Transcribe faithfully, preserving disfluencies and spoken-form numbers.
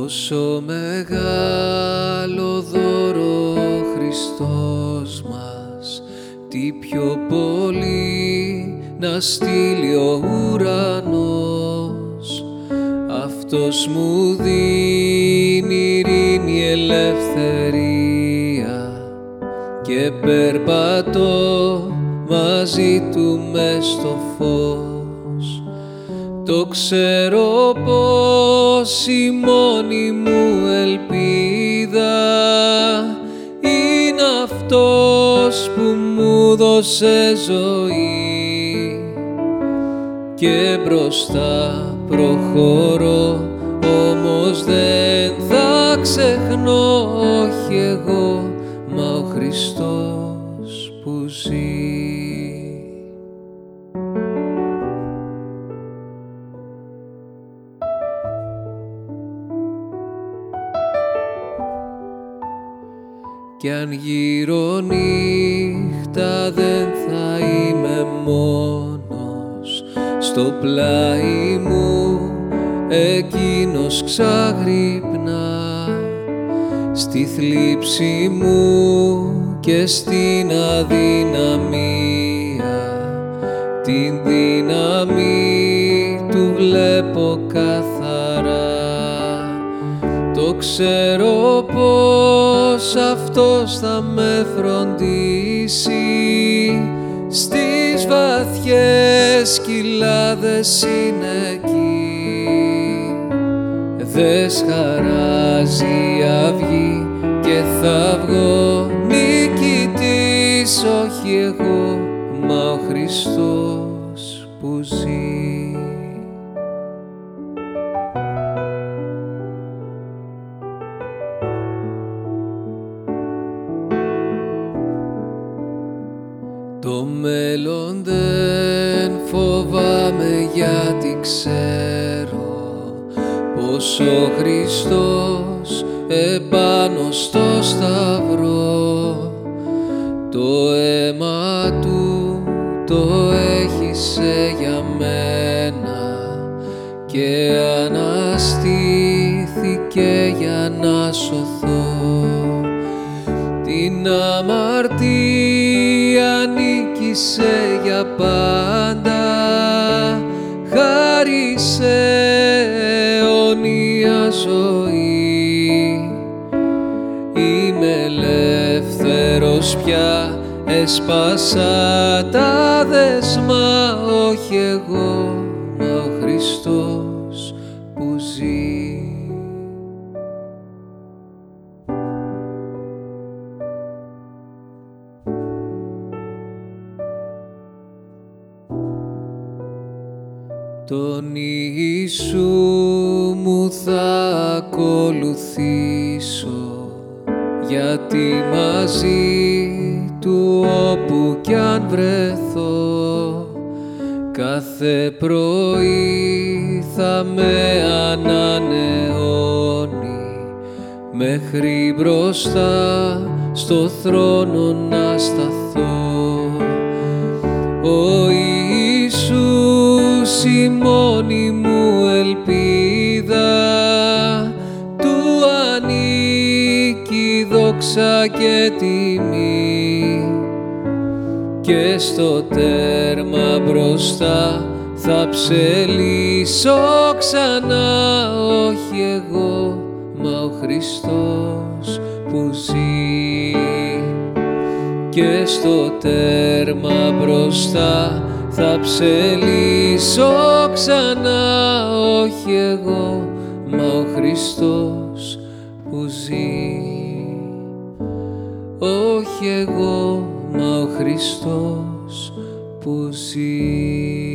Πόσο μεγάλο δώρο ο Χριστός μας, τι πιο πολύ να στείλει ο ουρανός. Αυτός μου δίνει ειρήνη, ελευθερία και περπατώ μαζί του μες στο φως. Το ξέρω πως η μόνη μου ελπίδα είναι αυτός που μου δώσε ζωή, και μπροστά προχωρώ, όμως δεν θα ξεχνώ, όχι εγώ, μα ο Χριστός που ζει. Κι αν γύρω νύχτα δεν θα είμαι μόνος, στο πλάι μου εκείνος ξαγρυπνά, στη θλίψη μου και στην αδυναμία την δύναμη του βλέπω καθαρά. Το ξέρω πως αυτός θα με φροντίσει, στις βαθιές κοιλάδες είναι εκεί. Δες χαράζει η αυγή και θα βγω νικητής, όχι εγώ, μα ο Χριστός που ζει. Το μέλλον δεν φοβάμαι, γιατί ξέρω πως ο Χριστός επάνω στο σταυρό το αίμα του το έχισε για μένα και αναστήθηκε για να σωθώ. Την αμαρτία νίκησε για πάντα, χάρισε αιώνια ζωή. Είμαι ελεύθερος πια, έσπασα τα δεσμά, όχι εγώ, μα ο Χριστός που ζει. Τον Ιησού μου θα ακολουθήσω, γιατί μαζί του όπου κι αν βρεθώ, κάθε πρωί θα με ανανεώνει, μέχρι μπροστά στο θρόνο να σταθώ. Ο Ιησούς η μόνη μου ελπίδα, του ανήκει δόξα και τιμή, και στο τέρμα μπροστά θα ψελίσω ξανά, όχι εγώ, μα ο Χριστός που ζει. Και στο τέρμα μπροστά θα ψελίσω ξανά, όχι εγώ, μα ο Χριστός που ζει. Όχι εγώ, μα ο Χριστός που ζει.